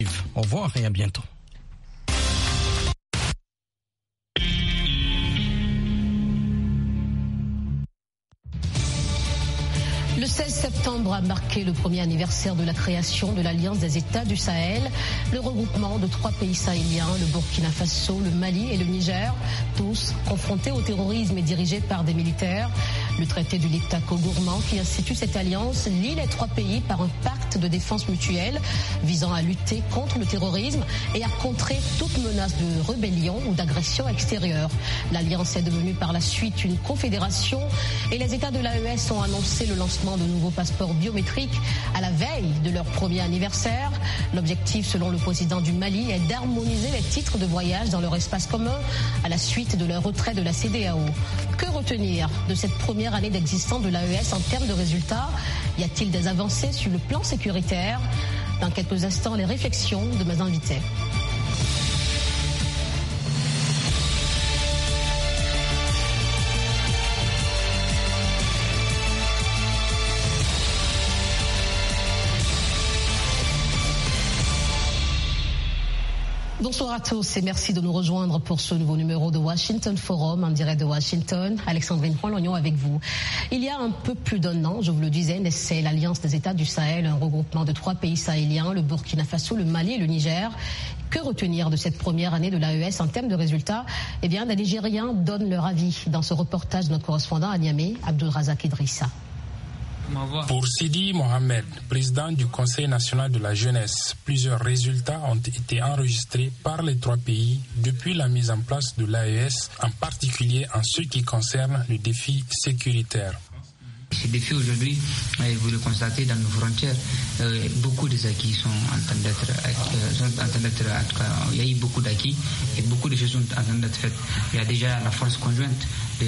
Au revoir et à bientôt. Le 16 septembre a marqué le premier anniversaire de la création de l'Alliance des États du Sahel, le regroupement de 3 pays sahéliens, le Burkina Faso, le Mali et le Niger, tous confrontés au terrorisme et dirigés par des militaires. Le traité du Liptako-Gourmand qui institue cette alliance lie les 3 pays par un pacte de défense mutuelle visant à lutter contre le terrorisme et à contrer toute menace de rébellion ou d'agression extérieure. L'alliance est devenue par la suite une confédération et les États de l'AES ont annoncé le lancement de nouveaux passeports biométriques à la veille de leur premier anniversaire. L'objectif, selon le président du Mali, est d'harmoniser les titres de voyage dans leur espace commun à la suite de leur retrait de la CEDEAO. Que retenir de cette première année d'existence de l'AES en termes de résultats? Y a-t-il des avancées sur le plan sécuritaire? Dans quelques instants, les réflexions de mes invités. Bonsoir à tous et merci de nous rejoindre pour ce nouveau numéro de Washington Forum en direct de Washington. Alexandrine Poinlognon avec vous. Il y a un peu plus d'un an, je vous le disais, naissait l'Alliance des États du Sahel, un regroupement de 3 pays sahéliens, le Burkina Faso, le Mali et le Niger. Que retenir de cette première année de l'AES en termes de résultats? Eh bien, les Nigériens donnent leur avis dans ce reportage de notre correspondant à Niamey, Abdulrazak Idrissa. Pour Sidi Mohamed, président du Conseil national de la jeunesse, plusieurs résultats ont été enregistrés par les 3 pays depuis la mise en place de l'AES, en particulier en ce qui concerne le défi sécuritaire. Ces défis aujourd'hui, vous le constatez dans nos frontières, beaucoup des acquis sont en train d'être, il y a eu beaucoup d'acquis et beaucoup de choses sont en train d'être faites. Il y a déjà la force conjointe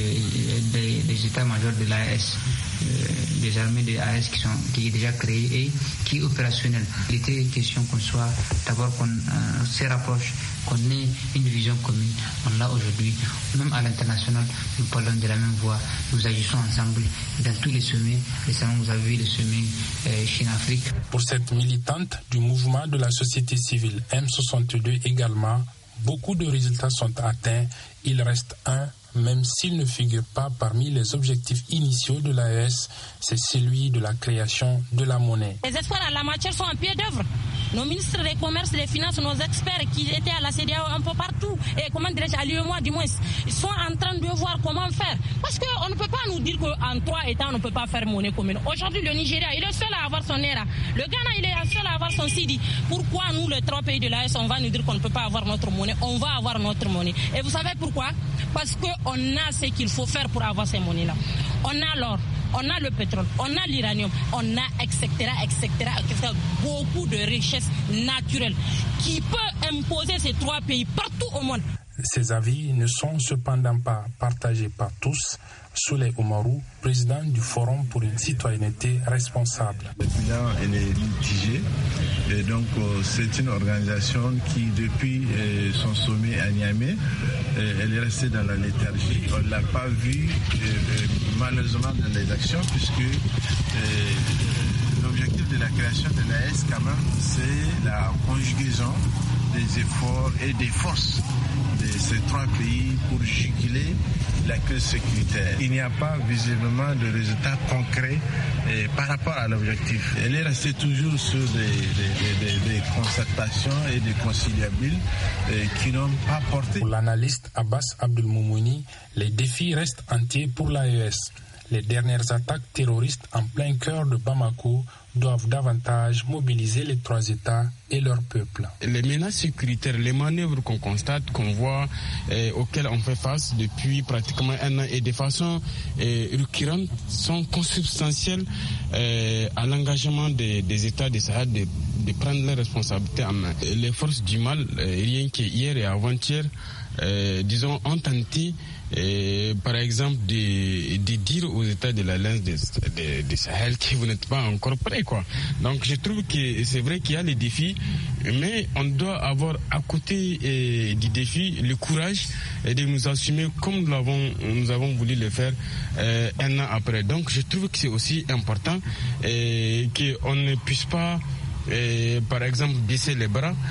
des états-majors de l'AES, des armées de l'AES qui est déjà créée et qui est opérationnelle. Il était question qu'on soit, d'abord qu'on se rapproche, qu'on ait une vision commune. On l'a aujourd'hui, même à l'international, nous parlons de la même voix, nous agissons ensemble dans tous les sommets. Récemment, vous avez vu le sommet Chine-Afrique. Pour cette militante du mouvement de la société civile M62 également, beaucoup de résultats sont atteints. Il reste un, même s'il ne figure pas parmi les objectifs initiaux de l'AES, c'est celui de la création de la monnaie. Les espoirs en la matière sont en pied d'œuvre. Nos ministres des commerces, des finances, nos experts qui étaient à la CEDEAO un peu partout, et comment dirais-je, à l'UEMOA du moins, ils sont en train de voir comment faire. Parce qu'on ne peut pas nous dire qu'en 3 États, on ne peut pas faire monnaie commune. Aujourd'hui, le Nigeria, il est seul à avoir son ERA. Le Ghana, il est seul à avoir son CIDI. Pourquoi nous, les 3 pays de l'AES, on va nous dire qu'on ne peut pas avoir notre monnaie? On va avoir notre monnaie. Et vous savez pourquoi? Parce qu'on a ce qu'il faut faire pour avoir ces monnaies-là. On a l'or, on a le pétrole, on a l'uranium, on a etc., beaucoup de richesses naturelles qui peuvent imposer ces 3 pays partout au monde. Ces avis ne sont cependant pas partagés par tous. Souley Oumarou, président du Forum pour une citoyenneté responsable. Le bilan est mitigé et donc c'est une organisation qui depuis son sommet à Niamey, elle est restée dans la léthargie. On ne l'a pas vu malheureusement dans les actions puisque l'objectif de la création de l'AES quand même c'est la conjugaison des efforts et des forces de ces 3 pays pour juguler la crise sécuritaire. Il n'y a pas visiblement de résultats concrets par rapport à l'objectif. Elle est restée toujours sur des concertations et des conciliabules qui n'ont pas porté. Pour l'analyste Abbas Abdelmoumouni, les défis restent entiers pour l'AES. Les dernières attaques terroristes en plein cœur de Bamako doivent davantage mobiliser les 3 États et leur peuple. Les menaces sécuritaires, les manœuvres qu'on constate, qu'on voit, auxquelles on fait face depuis pratiquement un an et de façon récurrente, sont consubstantielles à l'engagement des États du Sahel de prendre leurs responsabilités en main. Les forces du mal, rien qu'hier et avant-hier, ont tenté par exemple de dire aux États de l'Alliance des Sahel que vous n'êtes pas encore prêts, quoi. Donc je trouve que c'est vrai qu'il y a les défis, mais on doit avoir à côté du défi le courage de nous assumer comme nous avons voulu le faire un an après. Donc je trouve que c'est aussi important qu'on ne puisse pas par exemple baisser les bras